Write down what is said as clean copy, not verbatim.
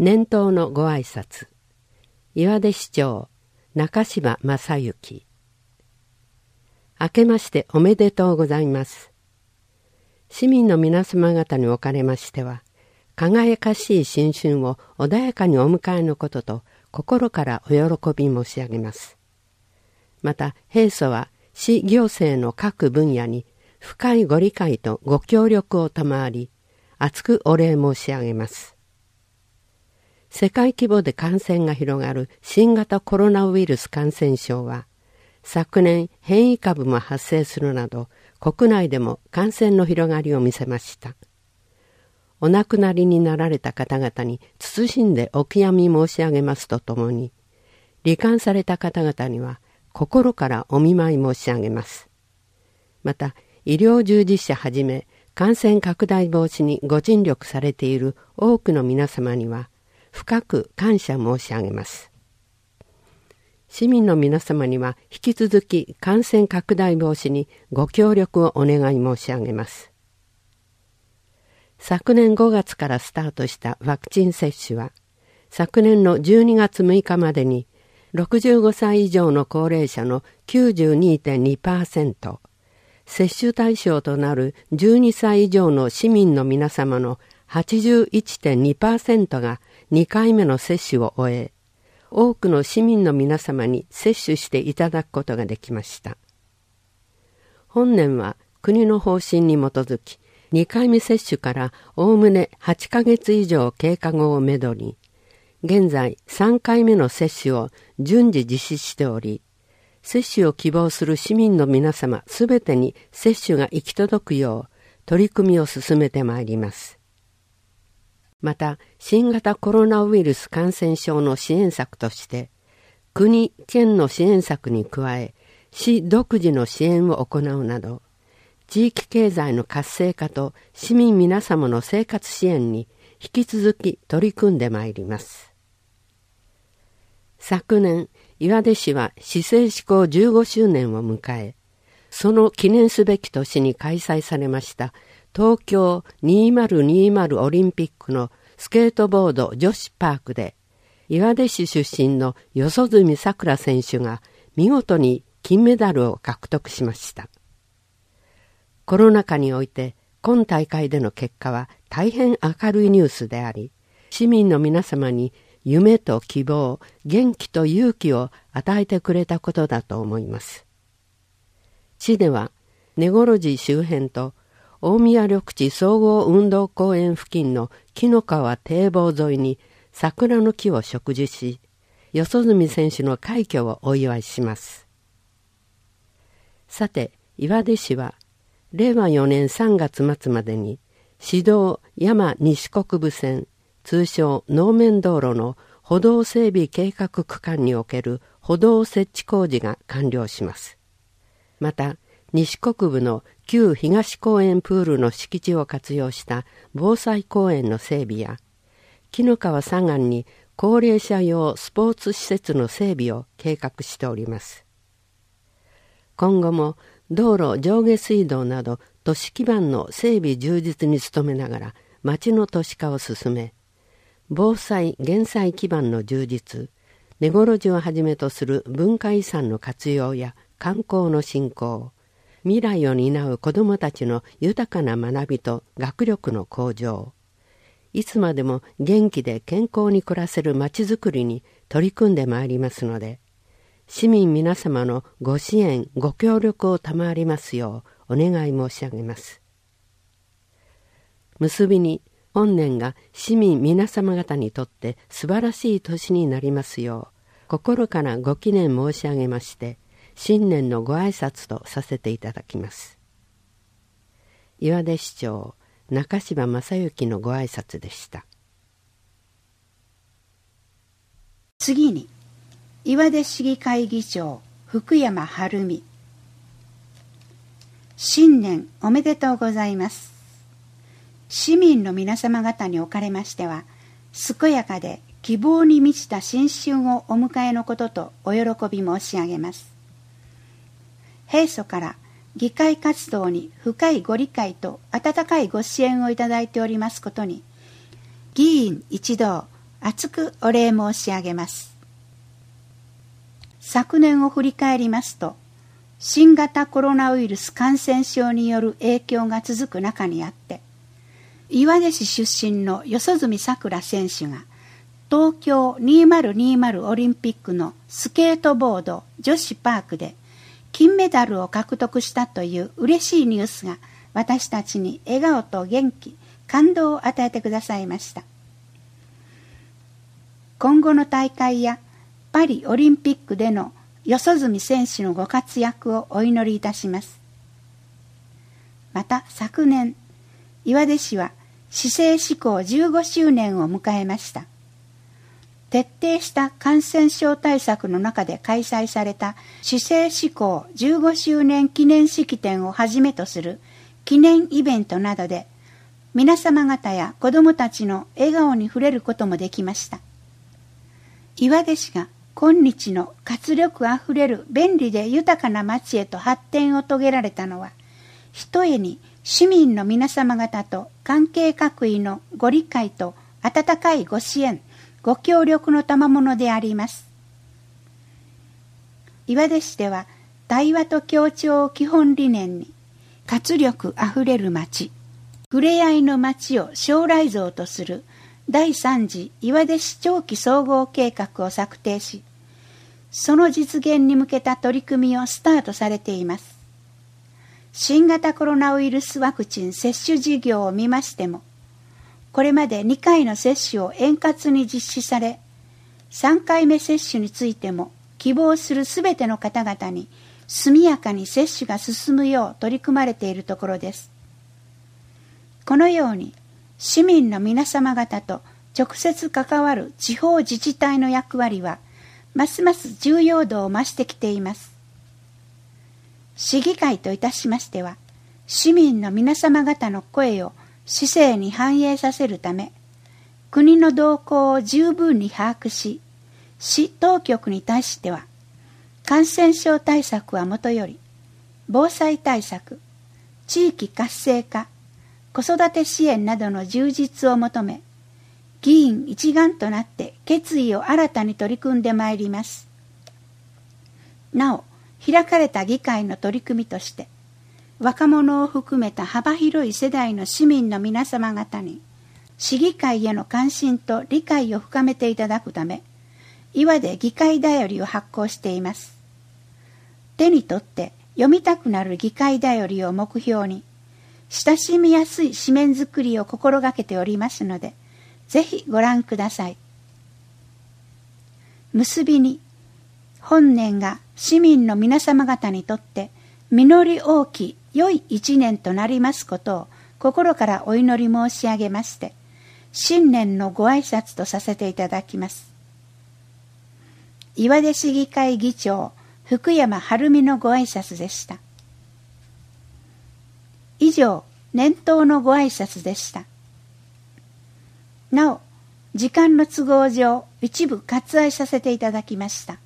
年頭のご挨拶。岩出市長中柴正幸。明けましておめでとうございます。市民の皆様方におかれましては、輝かしい新春を穏やかにお迎えのことと心からお喜び申し上げます。また平素は市行政の各分野に深いご理解とご協力を賜り、厚くお礼申し上げます。世界規模で感染が広がる新型コロナウイルス感染症は、昨年変異株も発生するなど、国内でも感染の広がりを見せました。お亡くなりになられた方々に謹んでお悔やみ申し上げますとともに、罹患された方々には心からお見舞い申し上げます。また、医療従事者はじめ、感染拡大防止にご尽力されている多くの皆様には、深く感謝申し上げます。市民の皆様には引き続き感染拡大防止にご協力をお願い申し上げます。昨年5月からスタートしたワクチン接種は、昨年の12月6日までに65歳以上の高齢者の 92.2%、接種対象となる12歳以上の市民の皆様の 81.2% が2回目の接種を終え、多くの市民の皆様に接種していただくことができました。本年は国の方針に基づき、2回目接種からおおむね8ヶ月以上経過後をめどに、現在3回目の接種を順次実施しており、接種を希望する市民の皆様すべてに接種が行き届くよう取り組みを進めてまいります。また、新型コロナウイルス感染症の支援策として、国・県の支援策に加え、市独自の支援を行うなど、地域経済の活性化と市民皆様の生活支援に引き続き取り組んでまいります。昨年、岩出市は市政施行15周年を迎え、その記念すべき年に開催されました東京2020オリンピックのスケートボード女子パークで、岩出市出身の四十住さくら選手が見事に金メダルを獲得しました。コロナ禍において今大会での結果は大変明るいニュースであり、市民の皆様に夢と希望、元気と勇気を与えてくれたことだと思います。市では根来寺周辺と大宮緑地総合運動公園付近の紀の川堤防沿いに桜の木を植樹し、四十住選手の快挙をお祝いします。さて、岩出市は令和4年3月末までに市道山西国分線、通称能面道路の歩道整備計画区間における歩道設置工事が完了します。また、西国部の旧東公園プールの敷地を活用した防災公園の整備や、紀の川左岸に高齢者用スポーツ施設の整備を計画しております。今後も道路上下水道など都市基盤の整備充実に努めながら町の都市化を進め、防災・減災基盤の充実、根来寺をはじめとする文化遺産の活用や観光の振興、未来を担う子どもたちの豊かな学びと学力の向上、いつまでも元気で健康に暮らせるまちづくりに取り組んでまいりますので、市民皆様のご支援、ご協力を賜りますようお願い申し上げます。結びに、本年が市民皆様方にとって素晴らしい年になりますよう、心からご祈念申し上げまして、新年のご挨拶とさせていただきます。岩出市長中柴正幸のご挨拶でした。 次に岩出市議会議長福山晴美。新年おめでとうございます。市民の皆様方におかれましては、健やかで希望に満ちた新春をお迎えのこととお喜び申し上げます。平素から議会活動に深いご理解と温かいご支援をいただいておりますことに、議員一同厚くお礼申し上げます。昨年を振り返りますと、新型コロナウイルス感染症による影響が続く中にあって、岩出市出身の四十住さくら選手が東京2020オリンピックのスケートボード女子パークで金メダルを獲得したという嬉しいニュースが私たちに笑顔と元気、感動を与えてくださいました。今後の大会やパリオリンピックでの四十住選手のご活躍をお祈りいたします。また昨年、岩出市は市政施行15周年を迎えました。徹底した感染症対策の中で開催された市政施行15周年記念式典をはじめとする記念イベントなどで、皆様方や子どもたちの笑顔に触れることもできました。岩出市が今日の活力あふれる便利で豊かな町へと発展を遂げられたのは、ひとえに市民の皆様方と関係各位のご理解と温かいご支援、ご協力の賜物であります。岩出市では対話と協調を基本理念に、活力あふれる町、ふれあいの町を将来像とする第3次岩出市長期総合計画を策定し、その実現に向けた取り組みをスタートされています。新型コロナウイルスワクチン接種事業を見ましても、これまで2回の接種を円滑に実施され、3回目接種についても希望するすべての方々に速やかに接種が進むよう取り組まれているところです。このように市民の皆様方と直接関わる地方自治体の役割はますます重要度を増してきています。市議会といたしましては、市民の皆様方の声を市政に反映させるため、国の動向を十分に把握し、市当局に対しては、感染症対策はもとより、防災対策、地域活性化、子育て支援などの充実を求め、議員一丸となって決意を新たに取り組んでまいります。なお、開かれた議会の取り組みとして、若者を含めた幅広い世代の市民の皆様方に、市議会への関心と理解を深めていただくため、岩出議会だよりを発行しています。手に取って読みたくなる議会だよりを目標に、親しみやすい紙面作りを心がけておりますので、ぜひご覧ください。結びに、本年が市民の皆様方にとって実り大き良い一年となりますことを心からお祈り申し上げまして、新年のご挨拶とさせていただきます。岩出市議会議長福山晴美のご挨拶でした。以上、年頭のご挨拶でした。なお、時間の都合上、一部割愛させていただきました。